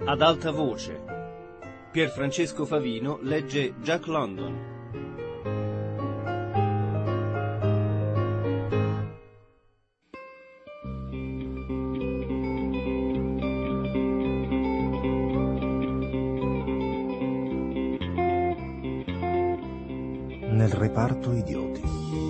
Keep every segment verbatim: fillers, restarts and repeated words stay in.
Ad alta voce. Pierfrancesco Favino legge Jack London. Nel reparto idioti.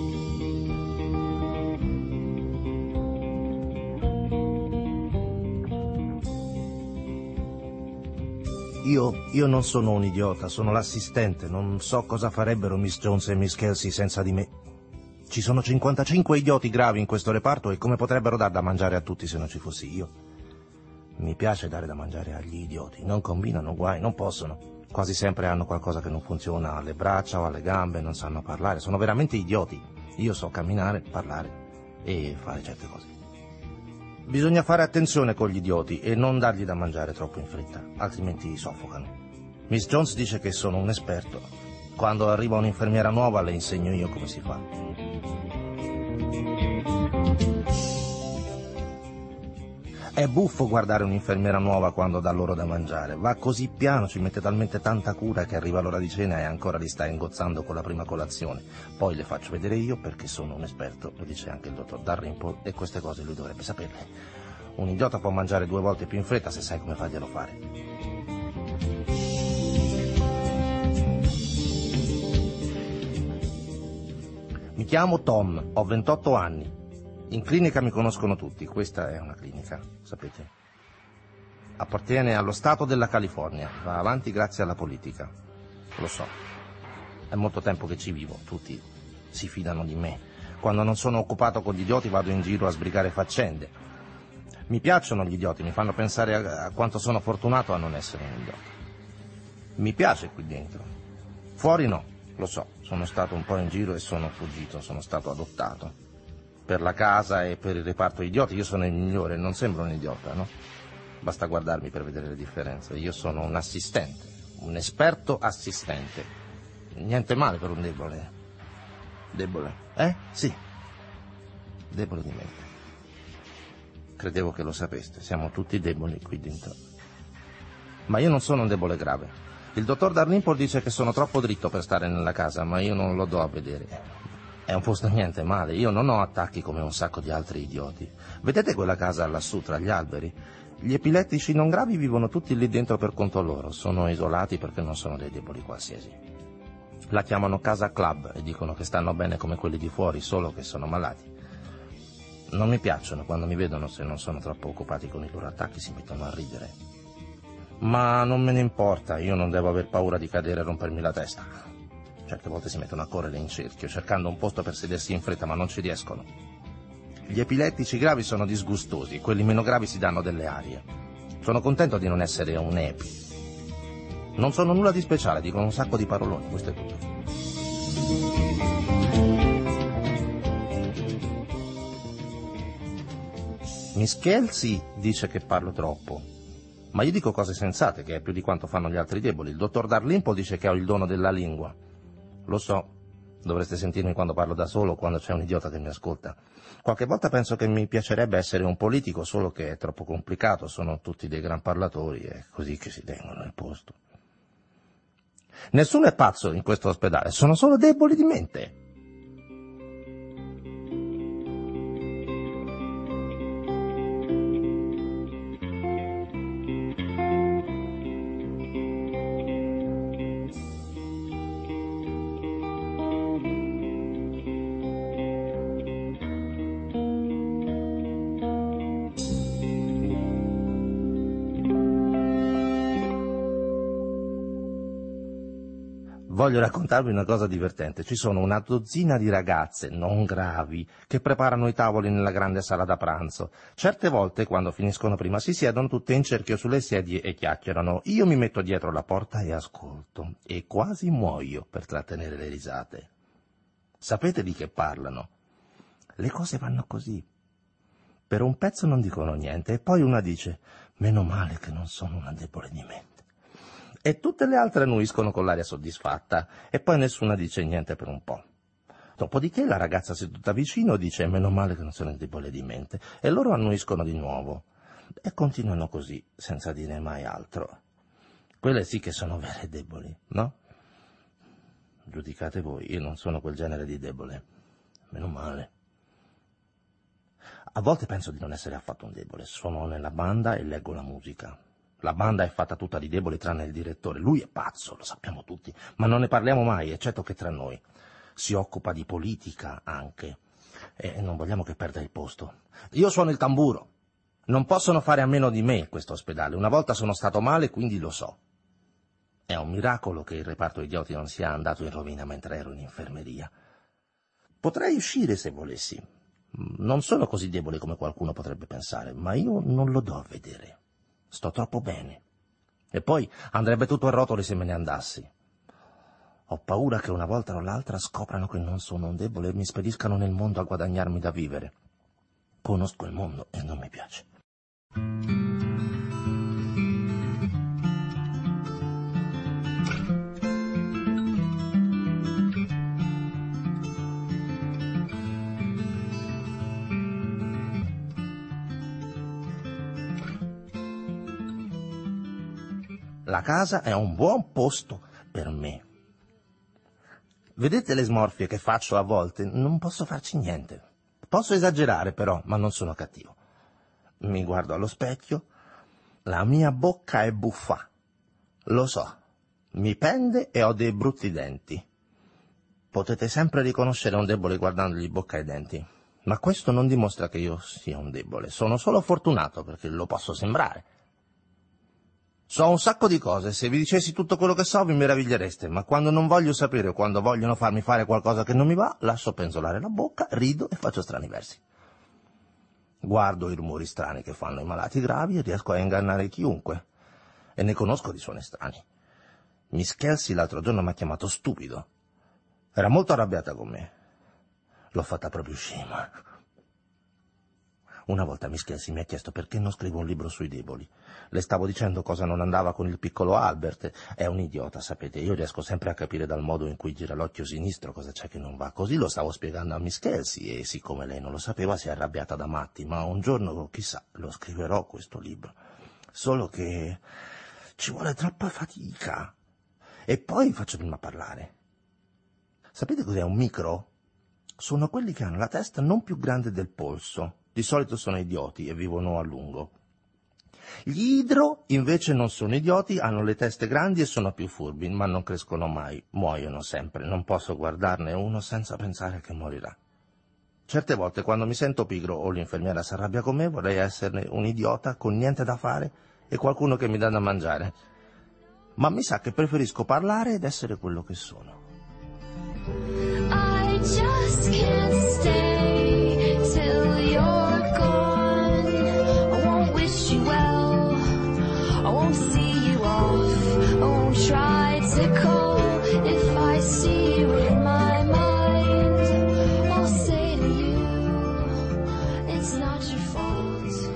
Io, io non sono un idiota, sono l'assistente, non so cosa farebbero Miss Jones e Miss Kelsey senza di me. Ci sono cinquantacinque idioti gravi in questo reparto e come potrebbero dar da mangiare a tutti se non ci fossi io? Mi piace dare da mangiare agli idioti, non combinano guai, non possono. Quasi sempre hanno qualcosa che non funziona alle braccia o alle gambe, non sanno parlare, sono veramente idioti. Io so camminare, parlare e fare certe cose. Bisogna fare attenzione con gli idioti e non dargli da mangiare troppo in fretta, altrimenti soffocano. Miss Jones dice che sono un esperto. Quando arriva un'infermiera nuova le insegno io come si fa. È buffo guardare un'infermiera nuova quando dà loro da mangiare. Va così piano, ci mette talmente tanta cura che arriva l'ora di cena e ancora li sta ingozzando con la prima colazione. Poi le faccio vedere io perché sono un esperto, lo dice anche il dottor Dalrymple, e queste cose lui dovrebbe saperle. Un idiota può mangiare due volte più in fretta se sai come farglielo fare. Mi chiamo Tom, ho ventotto anni. In clinica mi conoscono tutti, questa è una clinica, sapete. Appartiene allo Stato della California, va avanti grazie alla politica. Lo so, è molto tempo che ci vivo, tutti si fidano di me. Quando non sono occupato con gli idioti vado in giro a sbrigare faccende. Mi piacciono gli idioti, mi fanno pensare a, a quanto sono fortunato a non essere un idiota. Mi piace qui dentro. Fuori no, lo so, sono stato un po' in giro e sono fuggito, sono stato adottato. Per la casa e per il reparto idioti io sono il migliore, non sembro un idiota, no? Basta guardarmi per vedere le differenze. Io sono un assistente, un esperto assistente. Niente male per un debole. Debole? Eh? Sì. Debole di mente. Credevo che lo sapeste, siamo tutti deboli qui dentro. Ma io non sono un debole grave. Il dottor Dalrymple dice che sono troppo dritto per stare nella casa, ma io non lo do a vedere. È un posto niente male, io non ho attacchi come un sacco di altri idioti. Vedete quella casa lassù tra gli alberi? Gli epilettici non gravi vivono tutti lì dentro per conto loro, sono isolati perché non sono dei deboli qualsiasi. La chiamano casa club e dicono che stanno bene come quelli di fuori, solo che sono malati. Non mi piacciono, quando mi vedono, se non sono troppo occupati con i loro attacchi, si mettono a ridere. Ma non me ne importa, io non devo aver paura di cadere e rompermi la testa. Certe volte si mettono a correre in cerchio, cercando un posto per sedersi in fretta, ma non ci riescono. Gli epilettici gravi sono disgustosi, quelli meno gravi si danno delle arie. Sono contento di non essere un epi. Non sono nulla di speciale, dicono un sacco di paroloni, questo è tutto. Miss Kelsey dice che parlo troppo, ma io dico cose sensate, che è più di quanto fanno gli altri deboli. Il dottor Dalrymple dice che ho il dono della lingua. Lo so, dovreste sentirmi quando parlo da solo o quando c'è un idiota che mi ascolta. Qualche volta penso che mi piacerebbe essere un politico, solo che è troppo complicato, sono tutti dei gran parlatori, è così che si tengono nel posto. Nessuno è pazzo in questo ospedale, sono solo deboli di mente. Voglio raccontarvi una cosa divertente. Ci sono una dozzina di ragazze, non gravi, che preparano i tavoli nella grande sala da pranzo. Certe volte, quando finiscono prima, si siedono tutte in cerchio sulle sedie e chiacchierano. Io mi metto dietro la porta e ascolto, e quasi muoio per trattenere le risate. Sapete di che parlano? Le cose vanno così. Per un pezzo non dicono niente, e poi una dice, meno male che non sono una debole di mente. E tutte le altre annuiscono con l'aria soddisfatta, e poi nessuna dice niente per un po'. Dopodiché la ragazza seduta vicino dice meno male che non sono debole di mente, e loro annuiscono di nuovo. E continuano così, senza dire mai altro. Quelle sì che sono vere deboli, no? Giudicate voi, io non sono quel genere di debole. Meno male. A volte penso di non essere affatto un debole. Sono nella banda e leggo la musica. La banda è fatta tutta di deboli tranne il direttore. Lui è pazzo, lo sappiamo tutti, ma non ne parliamo mai, eccetto che tra noi. Si occupa di politica anche. E non vogliamo che perda il posto. Io suono il tamburo. Non possono fare a meno di me questo ospedale. Una volta sono stato male, quindi lo so. È un miracolo che il reparto idioti non sia andato in rovina mentre ero in infermeria. Potrei uscire se volessi. Non sono così debole come qualcuno potrebbe pensare, ma io non lo do a vedere. Sto troppo bene. E poi andrebbe tutto a rotoli se me ne andassi. Ho paura che una volta o l'altra scoprano che non sono un debole e mi spediscano nel mondo a guadagnarmi da vivere. Conosco il mondo e non mi piace. La casa è un buon posto per me. Vedete le smorfie che faccio a volte? Non posso farci niente. Posso esagerare però, ma non sono cattivo. Mi guardo allo specchio, la mia bocca è buffa. Lo so, mi pende e ho dei brutti denti. Potete sempre riconoscere un debole guardandogli bocca e denti, ma questo non dimostra che io sia un debole. Sono solo fortunato perché lo posso sembrare. So un sacco di cose, se vi dicessi tutto quello che so vi meravigliereste, ma quando non voglio sapere o quando vogliono farmi fare qualcosa che non mi va, lascio penzolare la bocca, rido e faccio strani versi. Guardo i rumori strani che fanno i malati gravi e riesco a ingannare chiunque. E ne conosco di suoni strani. Miss Kelsey l'altro giorno mi ha chiamato stupido. Era molto arrabbiata con me. L'ho fatta proprio scema. Una volta Miss Kelsey mi ha chiesto perché non scrivo un libro sui deboli. Le stavo dicendo cosa non andava con il piccolo Albert. È un idiota, sapete, io riesco sempre a capire dal modo in cui gira l'occhio sinistro cosa c'è che non va. Così lo stavo spiegando a Miss Kelsey e siccome lei non lo sapeva si è arrabbiata da matti, ma un giorno, chissà, lo scriverò questo libro. Solo che ci vuole troppa fatica. E poi faccio prima parlare. Sapete cos'è un micro? Sono quelli che hanno la testa non più grande del polso. Di solito sono idioti e vivono a lungo. Gli idro invece non sono idioti, hanno le teste grandi e sono più furbi, ma non crescono mai, muoiono sempre. Non posso guardarne uno senza pensare che morirà. Certe volte quando mi sento pigro o l'infermiera si arrabbia con me vorrei esserne un idiota con niente da fare e qualcuno che mi dà da mangiare. Ma mi sa che preferisco parlare ed essere quello che sono. I just can't stay till you're gone. I won't wish you well. I won't see you off. I won't try to call if I see you in my mind. I'll say to you, it's not your fault.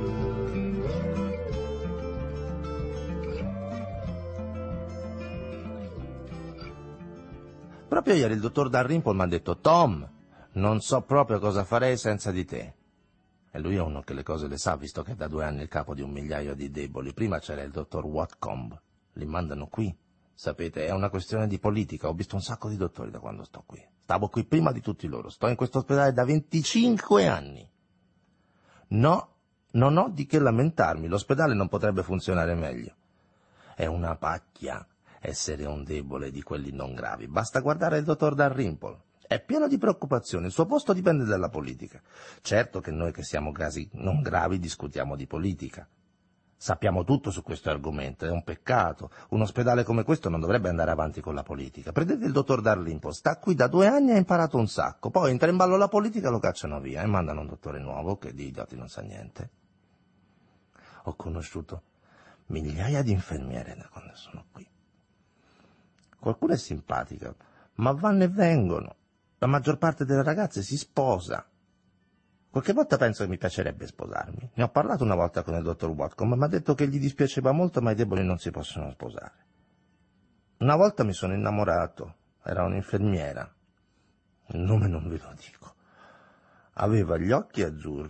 Proprio ieri il dottor Dalrymple mi ha detto: Tom, non so proprio cosa farei senza di te. E lui è uno che le cose le sa, visto che è da due anni il capo di un migliaio di deboli. Prima c'era il dottor Watcombe. Li mandano qui. Sapete, è una questione di politica. Ho visto un sacco di dottori da quando sto qui. Stavo qui prima di tutti loro. Sto in questo ospedale da venticinque anni. No, non ho di che lamentarmi. L'ospedale non potrebbe funzionare meglio. È una pacchia essere un debole di quelli non gravi. Basta guardare il dottor Dalrymple. È pieno di preoccupazioni, il suo posto dipende dalla politica. Certo che noi che siamo casi non gravi discutiamo di politica. Sappiamo tutto su questo argomento, è un peccato. Un ospedale come questo non dovrebbe andare avanti con la politica. Prendete il dottor Dalrymple, sta qui da due anni e ha imparato un sacco. Poi entra in ballo la politica, lo cacciano via e mandano un dottore nuovo che di idioti non sa niente. Ho conosciuto migliaia di infermiere da quando sono qui. Qualcuno è simpatica, ma vanno e vengono. La maggior parte delle ragazze si sposa. Qualche volta penso che mi piacerebbe sposarmi. Ne ho parlato una volta con il dottor Watcombe, ma mi ha detto che gli dispiaceva molto, ma i deboli non si possono sposare. Una volta mi sono innamorato. Era un'infermiera. Il nome non ve lo dico. Aveva gli occhi azzurri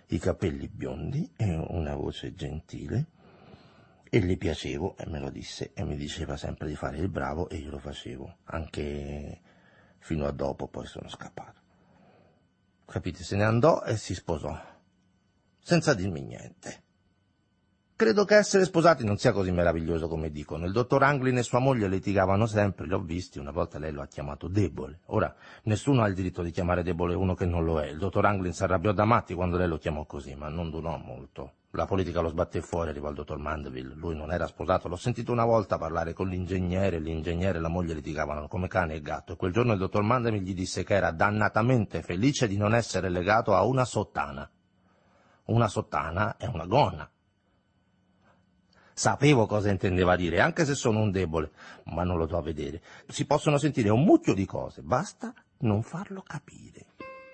i capelli biondi e una voce gentile, e le piacevo, e me lo disse, e mi diceva sempre di fare il bravo, e io lo facevo, anche fino a dopo, poi sono scappato. Capite? Se ne andò e si sposò, senza dirmi niente. Credo che essere sposati non sia così meraviglioso come dicono. Il dottor Anglin e sua moglie litigavano sempre, li ho visti, una volta lei lo ha chiamato debole. Ora, nessuno ha il diritto di chiamare debole uno che non lo è. Il dottor Anglin si arrabbiò da matti quando lei lo chiamò così, ma non durò molto. La politica lo sbatté fuori, arrivò al dottor Mandeville. Lui non era sposato, l'ho sentito una volta parlare con l'ingegnere, l'ingegnere e la moglie litigavano come cane e gatto, e quel giorno il dottor Mandeville gli disse che era dannatamente felice di non essere legato a una sottana. Una sottana è una gonna. Sapevo cosa intendeva dire, anche se sono un debole, ma non lo do a vedere. Si possono sentire un mucchio di cose, basta non farlo capire.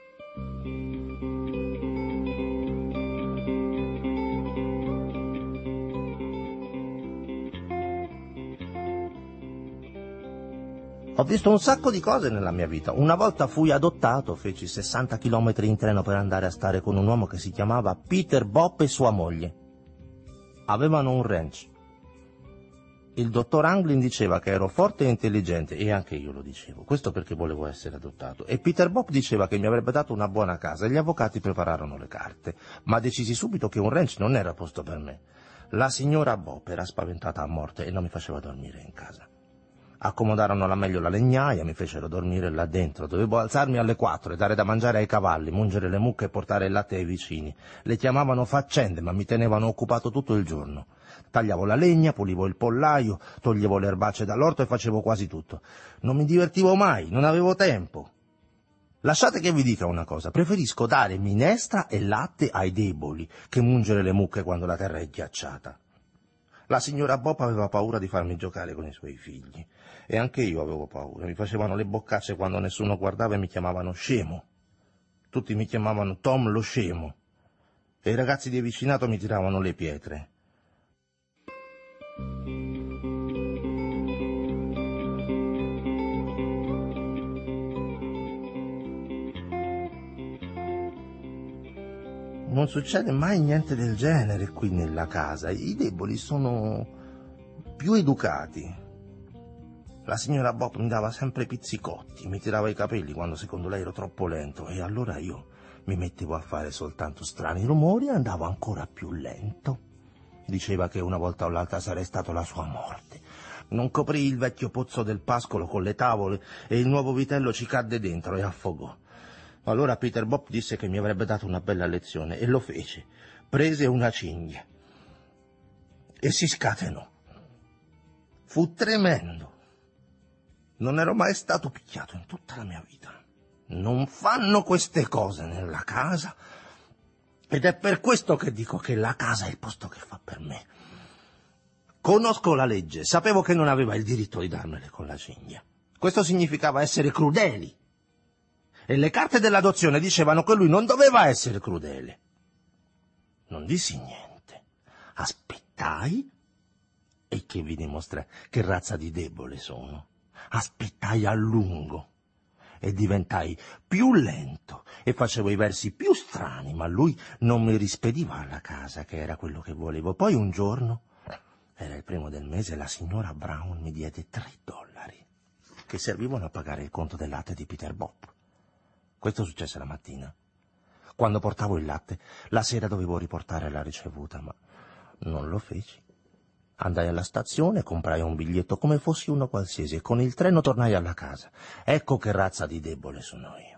Ho visto un sacco di cose nella mia vita. Una volta fui adottato, feci sessanta chilometri in treno per andare a stare con un uomo che si chiamava Peter Bopp e sua moglie. Avevano un ranch. Il dottor Anglin diceva che ero forte e intelligente, e anche io lo dicevo, questo perché volevo essere adottato. E Peter Bopp diceva che mi avrebbe dato una buona casa, e gli avvocati prepararono le carte. Ma decisi subito che un ranch non era posto per me. La signora Bopp era spaventata a morte e non mi faceva dormire in casa. Accomodarono alla meglio la legnaia, mi fecero dormire là dentro. Dovevo alzarmi alle quattro e dare da mangiare ai cavalli, mungere le mucche e portare il latte ai vicini. Le chiamavano faccende, ma mi tenevano occupato tutto il giorno. Tagliavo la legna, pulivo il pollaio, toglievo le erbacce dall'orto e facevo quasi tutto. Non mi divertivo mai, non avevo tempo. Lasciate che vi dica una cosa, preferisco dare minestra e latte ai deboli che mungere le mucche quando la terra è ghiacciata. La signora Bopp aveva paura di farmi giocare con i suoi figli, e anche io avevo paura. Mi facevano le boccacce quando nessuno guardava e mi chiamavano scemo. Tutti mi chiamavano Tom lo scemo, e i ragazzi di vicinato mi tiravano le pietre. Non succede mai niente del genere qui nella casa. I deboli sono più educati. La signora Bopp mi dava sempre pizzicotti, mi tirava i capelli quando secondo lei ero troppo lento, e allora io mi mettevo a fare soltanto strani rumori e andavo ancora più lento. Diceva che una volta o l'altra sarei stato la sua morte. Non coprì il vecchio pozzo del pascolo con le tavole e il nuovo vitello ci cadde dentro e affogò. Allora Peter Bopp disse che mi avrebbe dato una bella lezione, e lo fece. Prese una cinghia e si scatenò. Fu tremendo. Non ero mai stato picchiato in tutta la mia vita. Non fanno queste cose nella casa, ed è per questo che dico che la casa è il posto che fa per me. Conosco la legge, sapevo che non aveva il diritto di darmele con la cinghia. Questo significava essere crudeli. E le carte dell'adozione dicevano che lui non doveva essere crudele. Non dissi niente. Aspettai, e che vi dimostra che razza di debole sono. Aspettai a lungo e diventai più lento e facevo i versi più strani, ma lui non mi rispediva alla casa, che era quello che volevo. Poi un giorno, era il primo del mese, la signora Brown mi diede tre dollari che servivano a pagare il conto del latte di Peter Bopp. Questo successe la mattina. Quando portavo il latte, la sera dovevo riportare la ricevuta, ma non lo feci. Andai alla stazione, comprai un biglietto come fossi uno qualsiasi e con il treno tornai alla casa. Ecco che razza di debole sono io.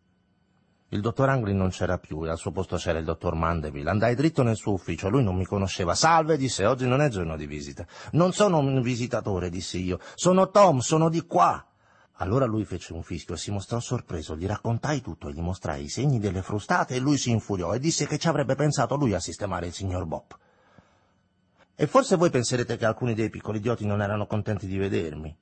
Il dottor Anglin non c'era più e al suo posto c'era il dottor Mandeville. Andai dritto nel suo ufficio, lui non mi conosceva. «Salve», disse, «oggi non è giorno di visita». «Non sono un visitatore», dissi io. «Sono Tom, sono di qua». Allora lui fece un fischio e si mostrò sorpreso. Gli raccontai tutto e gli mostrai i segni delle frustate e lui si infuriò e disse che ci avrebbe pensato lui a sistemare il signor Bopp. E forse voi penserete che alcuni dei piccoli idioti non erano contenti di vedermi.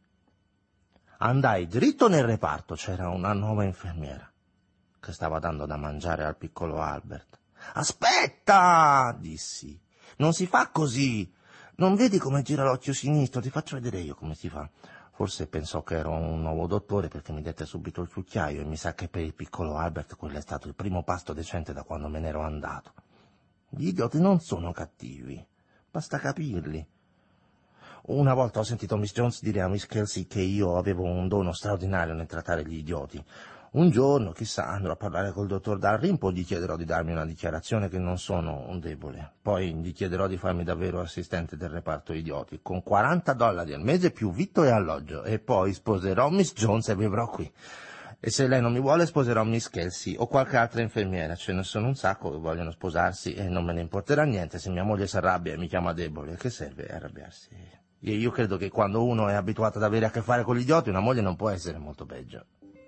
Andai dritto nel reparto, c'era una nuova infermiera che stava dando da mangiare al piccolo Albert. «Aspetta!» dissi. «Non si fa così. Non vedi come gira l'occhio sinistro? Ti faccio vedere io come si fa. Forse pensò che ero un nuovo dottore perché mi dette subito il cucchiaio e mi sa che per il piccolo Albert quello è stato il primo pasto decente da quando me ne ero andato. Gli idioti non sono cattivi, basta capirli. Una volta ho sentito Miss Jones dire a Miss Kelsey che io avevo un dono straordinario nel trattare gli idioti. Un giorno, chissà, andrò a parlare col dottor Dalrymple, gli chiederò di darmi una dichiarazione che non sono un debole. Poi gli chiederò di farmi davvero assistente del reparto idioti, con quaranta dollari al mese più vitto e alloggio. E poi sposerò Miss Jones e vivrò qui. E se lei non mi vuole, sposerò Miss Kelsey o qualche altra infermiera. Ce ne sono un sacco che vogliono sposarsi e non me ne importerà niente se mia moglie si arrabbia e mi chiama debole. Che serve arrabbiarsi? E io credo che quando uno è abituato ad avere a che fare con gli idioti, una moglie non può essere molto peggio.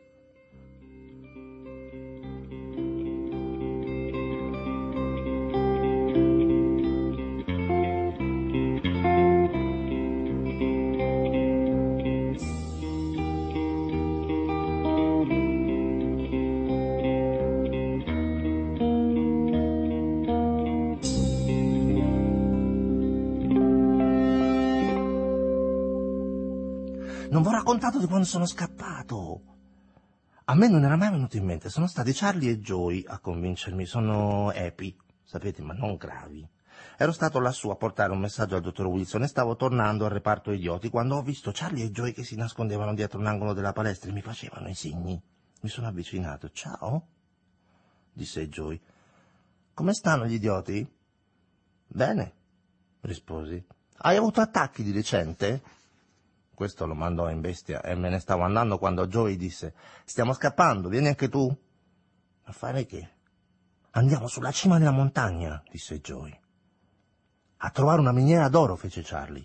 Non vi ho raccontato di quando sono scappato. A me non era mai venuto in mente. Sono stati Charlie e Joey a convincermi. Sono epi, sapete, ma non gravi. Ero stato lassù a portare un messaggio al dottor Wilson e stavo tornando al reparto idioti quando ho visto Charlie e Joey che si nascondevano dietro un angolo della palestra e mi facevano i segni. Mi sono avvicinato. «Ciao», disse Joey. «Come stanno gli idioti?» «Bene», risposi. «Hai avuto attacchi di recente?» Questo lo mandò in bestia e me ne stavo andando quando Joey disse: «Stiamo scappando, vieni anche tu?» «A fare che?» «Andiamo sulla cima della montagna», disse Joey. «A trovare una miniera d'oro», fece Charlie.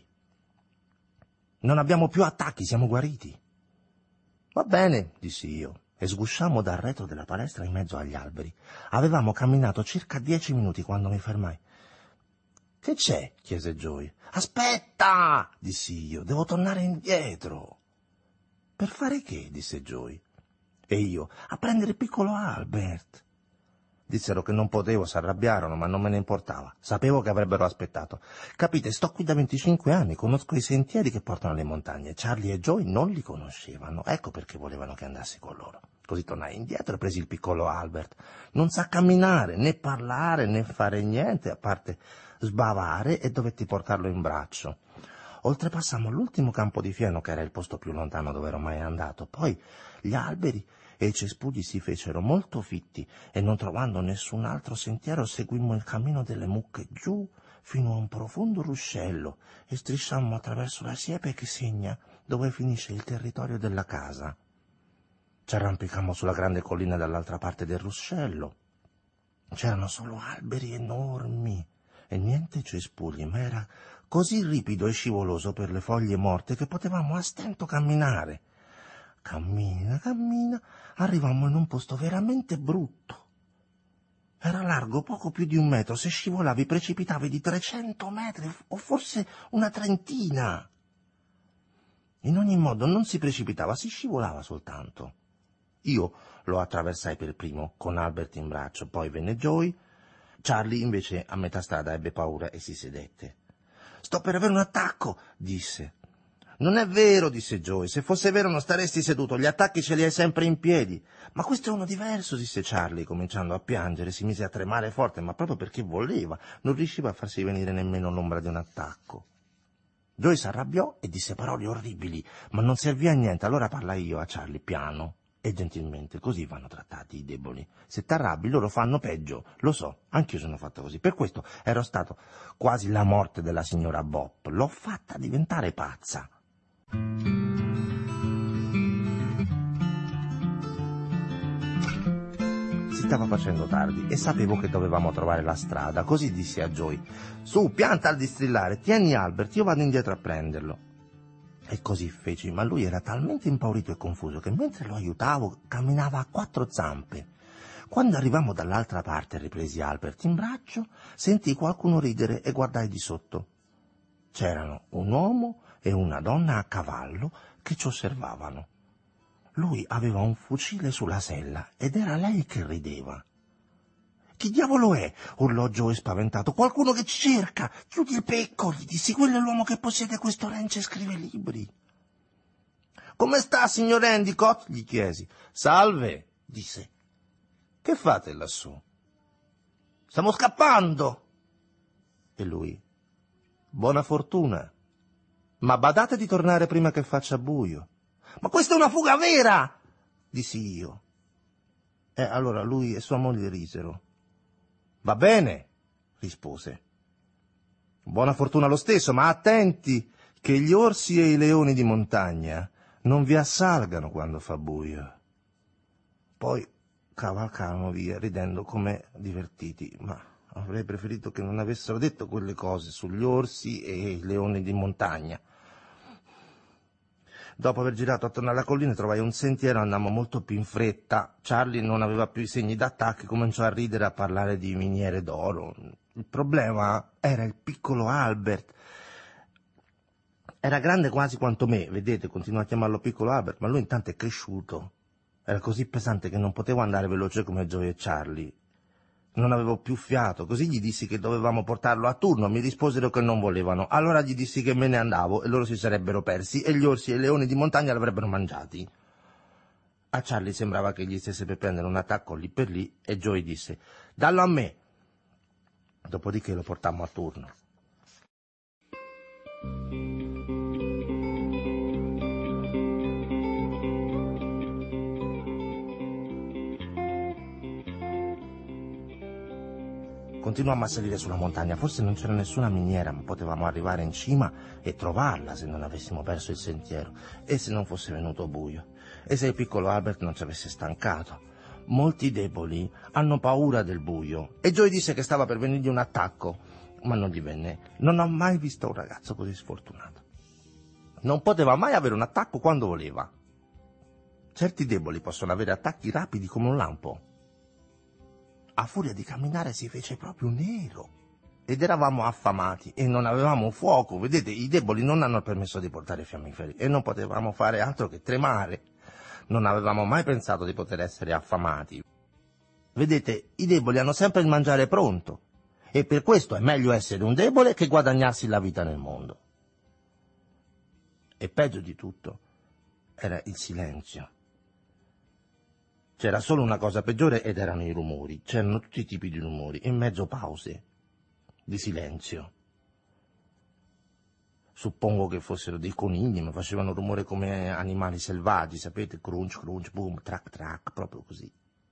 «Non abbiamo più attacchi, siamo guariti». «Va bene», dissi io, e sgusciammo dal retro della palestra in mezzo agli alberi. Avevamo camminato circa dieci minuti quando mi fermai. «Che c'è?» chiese Joey. «Aspetta!» dissi io. «Devo tornare indietro». «Per fare che?» disse Joey. E io: «A prendere il piccolo Albert». Dissero che non potevo, si arrabbiarono, ma non me ne importava. Sapevo che avrebbero aspettato. Capite, sto qui da venticinque anni, conosco i sentieri che portano alle montagne. Charlie e Joey non li conoscevano, ecco perché volevano che andassi con loro. Così tornai indietro e presi il piccolo Albert. Non sa camminare, né parlare, né fare niente, a parte sbavare, e dovetti portarlo in braccio. Oltrepassammo l'ultimo campo di fieno, che era il posto più lontano dove ero mai andato. Poi gli alberi e i cespugli si fecero molto fitti e, non trovando nessun altro sentiero, seguimmo il cammino delle mucche giù fino a un profondo ruscello e strisciammo attraverso la siepe che segna dove finisce il territorio della casa. Ci arrampicammo sulla grande collina dall'altra parte del ruscello. C'erano solo alberi enormi e niente cespugli, ma era così ripido e scivoloso per le foglie morte che potevamo a stento camminare. Cammina, cammina, arrivammo in un posto veramente brutto. Era largo poco più di un metro, se scivolavi precipitavi di trecento metri o forse una trentina. In ogni modo non si precipitava, si scivolava soltanto. Io lo attraversai per primo, con Albert in braccio, poi venne Joey. Charlie invece a metà strada ebbe paura e si sedette. «Sto per avere un attacco», disse. «Non è vero», disse Joey, «se fosse vero non staresti seduto, gli attacchi ce li hai sempre in piedi». «Ma questo è uno diverso», disse Charlie, cominciando a piangere, si mise a tremare forte, ma proprio perché voleva, non riusciva a farsi venire nemmeno l'ombra di un attacco. Joey si arrabbiò e disse parole orribili, ma non servì a niente, allora parlai io a Charlie, piano e gentilmente, così vanno trattati i deboli. Se t'arrabbi loro fanno peggio, lo so, anch'io sono fatto così, per questo ero stato quasi la morte della signora Bopp, l'ho fatta diventare pazza. Si stava facendo tardi e sapevo che dovevamo trovare la strada, così dissi a Joey: «Su, pianta al distillare, tieni Albert, io vado indietro a prenderlo». E così feci, ma lui era talmente impaurito e confuso che mentre lo aiutavo camminava a quattro zampe. Quando arrivammo dall'altra parte e ripresi Albert in braccio, sentii qualcuno ridere e guardai di sotto. C'erano un uomo e una donna a cavallo che ci osservavano. Lui aveva un fucile sulla sella ed era lei che rideva. «Chi diavolo è?» urlò Joey spaventato. «Qualcuno che ci cerca! Chiudi il becco!» gli dissi. «Quello è l'uomo che possiede questo ranch e scrive libri». «Come sta, signor Endicott?» gli chiesi. «Salve», disse. «Che fate lassù?» «Stiamo scappando!» E lui: «Buona fortuna, ma badate di tornare prima che faccia buio». «Ma questa è una fuga vera!» dissi io. E allora lui e sua moglie risero. «Va bene», rispose. «Buona fortuna lo stesso, ma attenti che gli orsi e i leoni di montagna non vi assalgano quando fa buio». Poi cavalcarono via ridendo come divertiti, ma avrei preferito che non avessero detto quelle cose sugli orsi e i leoni di montagna. Dopo aver girato attorno alla collina trovai un sentiero e andammo molto più in fretta. Charlie non aveva più i segni d'attacco, cominciò a ridere e a parlare di miniere d'oro. Il problema era il piccolo Albert. Era grande quasi quanto me, vedete, continuo a chiamarlo piccolo Albert, ma lui intanto è cresciuto. Era così pesante che non potevo andare veloce come Joey e Charlie. Non avevo più fiato, così gli dissi che dovevamo portarlo a turno, mi risposero che non volevano. Allora gli dissi che me ne andavo e loro si sarebbero persi e gli orsi e i leoni di montagna l'avrebbero mangiati. A Charlie sembrava che gli stesse per prendere un attacco lì per lì e Joey disse: «Dallo a me». Dopodiché lo portammo a turno. Continuammo a salire sulla montagna, forse non c'era nessuna miniera, ma potevamo arrivare in cima e trovarla se non avessimo perso il sentiero, e se non fosse venuto buio, e se il piccolo Albert non ci avesse stancato. Molti deboli hanno paura del buio, e Joey disse che stava per venirgli un attacco, ma non gli venne. Non ho mai visto un ragazzo così sfortunato. Non poteva mai avere un attacco quando voleva. Certi deboli possono avere attacchi rapidi come un lampo. A furia di camminare si fece proprio nero. Ed eravamo affamati e non avevamo fuoco. Vedete, i deboli non hanno il permesso di portare fiammiferi e non potevamo fare altro che tremare. Non avevamo mai pensato di poter essere affamati. Vedete, i deboli hanno sempre il mangiare pronto e per questo è meglio essere un debole che guadagnarsi la vita nel mondo. E peggio di tutto era il silenzio. C'era solo una cosa peggiore ed erano i rumori. C'erano tutti i tipi di rumori, in mezzo pause di silenzio. Suppongo che fossero dei conigli, ma facevano rumore come animali selvaggi, sapete? Crunch, crunch, boom, track, track, proprio così.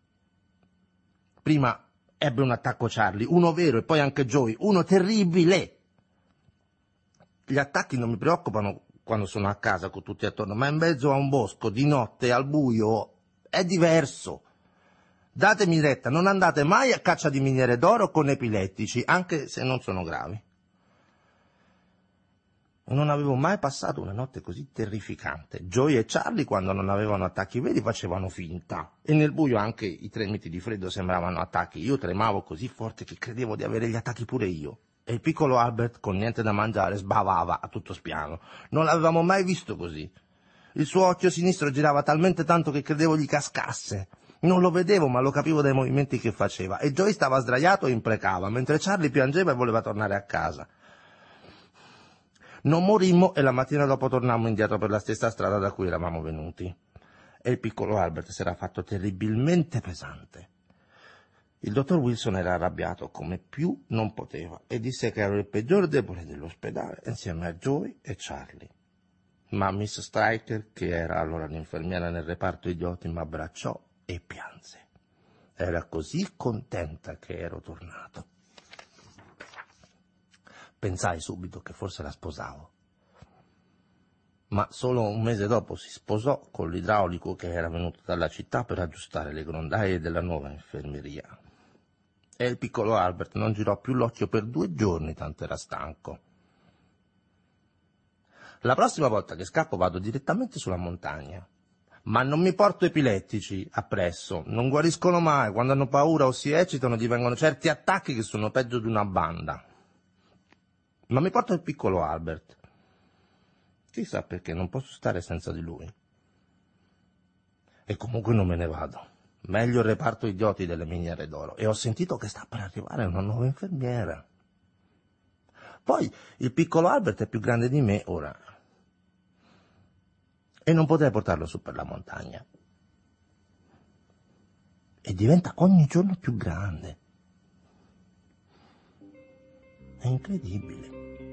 Prima ebbe un attacco Charlie, uno vero e poi anche Joey, uno terribile. Gli attacchi non mi preoccupano quando sono a casa con tutti attorno, ma in mezzo a un bosco, di notte, al buio, è diverso. Datemi retta, non andate mai a caccia di miniere d'oro con epilettici, anche se non sono gravi. Non avevo mai passato una notte così terrificante. Joey e Charlie, quando non avevano attacchi veri, facevano finta. E nel buio anche i tremiti di freddo sembravano attacchi. Io tremavo così forte che credevo di avere gli attacchi pure io. E il piccolo Albert, con niente da mangiare, sbavava a tutto spiano. Non l'avevamo mai visto così. Il suo occhio sinistro girava talmente tanto che credevo gli cascasse. Non lo vedevo, ma lo capivo dai movimenti che faceva. E Joey stava sdraiato e imprecava, mentre Charlie piangeva e voleva tornare a casa. Non morimmo e la mattina dopo tornammo indietro per la stessa strada da cui eravamo venuti. E il piccolo Albert si era fatto terribilmente pesante. Il dottor Wilson era arrabbiato come più non poteva e disse che ero il peggior debole dell'ospedale insieme a Joey e Charlie. Ma Miss Stryker, che era allora l'infermiera nel reparto idioti, mi abbracciò e pianse. Era così contenta che ero tornato. Pensai subito che forse la sposavo. Ma solo un mese dopo si sposò con l'idraulico che era venuto dalla città per aggiustare le grondaie della nuova infermeria. E il piccolo Albert non girò più l'occhio per due giorni, tanto era stanco. La prossima volta che scappo vado direttamente sulla montagna. Ma non mi porto epilettici appresso, non guariscono mai, quando hanno paura o si eccitano gli vengono certi attacchi che sono peggio di una banda. Ma mi porto il piccolo Albert. Chissà perché non posso stare senza di lui. E comunque non me ne vado. Meglio il reparto idioti delle miniere d'oro. E ho sentito che sta per arrivare una nuova infermiera. Poi il piccolo Albert è più grande di me ora. e non potrei portarlo su per la montagna. E diventa ogni giorno più grande. È incredibile.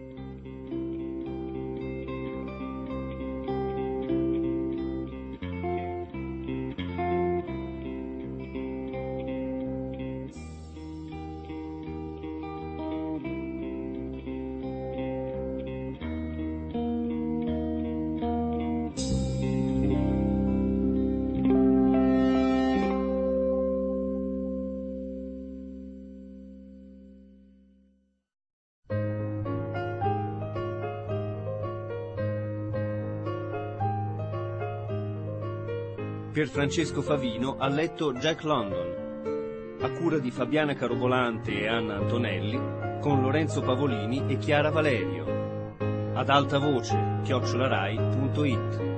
Pierfrancesco Favino ha letto Jack London, a cura di Fabiana Carobolante e Anna Antonelli, con Lorenzo Pavolini e Chiara Valerio. Ad alta voce, chiocciola rai punto it.